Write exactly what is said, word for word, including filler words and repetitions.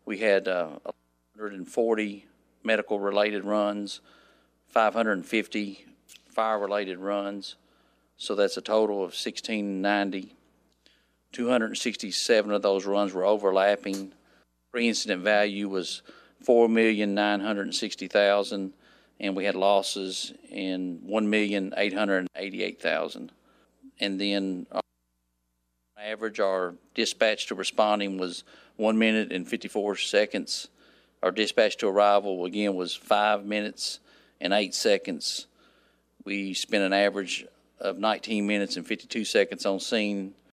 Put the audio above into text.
We had uh, one hundred forty medical-related runs, five hundred fifty fire-related runs, so that's a total of sixteen ninety. two hundred sixty-seven of those runs were overlapping. Pre-incident value was four million nine hundred sixty thousand, and we had losses in one million eight hundred eighty-eight thousand. And then on average, our dispatch to responding was one minute and fifty-four seconds. Our dispatch to arrival, again, was five minutes and eight seconds. We spent an average of nineteen minutes and fifty-two seconds on scene